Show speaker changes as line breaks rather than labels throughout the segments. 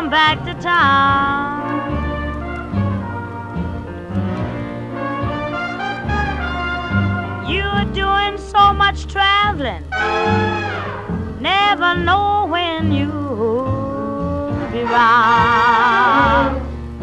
come back to town. You're doing so much traveling, never know when you'll be round.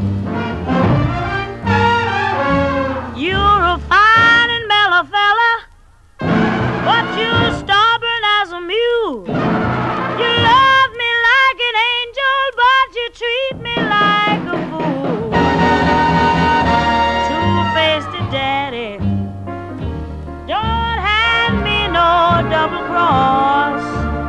You're a fine and mellow fella, but you're stubborn as a mule. You love me like an angel, but you treat me like a fool. Two-faced daddy, don't hand me no double cross.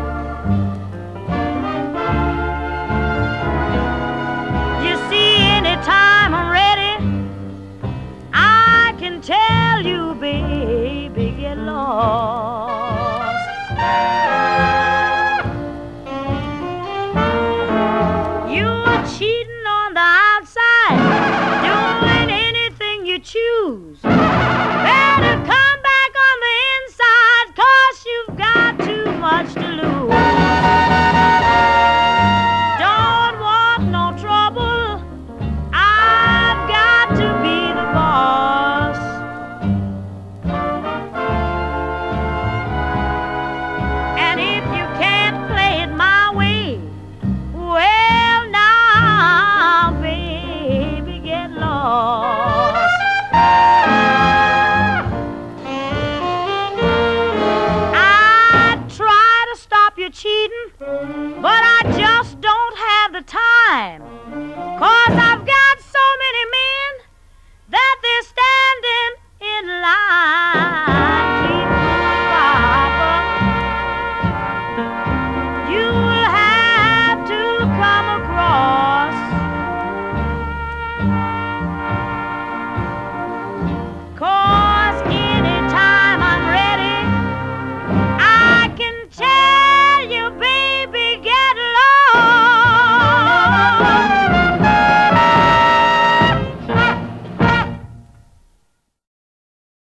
You see, anytime I'm ready, I can tell you, baby, get lost. You're cheating on the outside, doing anything you choose. Better come back on the inside, 'cause you've got too much to lose. Don't want no trouble, I've got to be the boss. And if you can't play it my way, well now, baby, get lost. I'd try to stop you cheating, but I just don't have the time.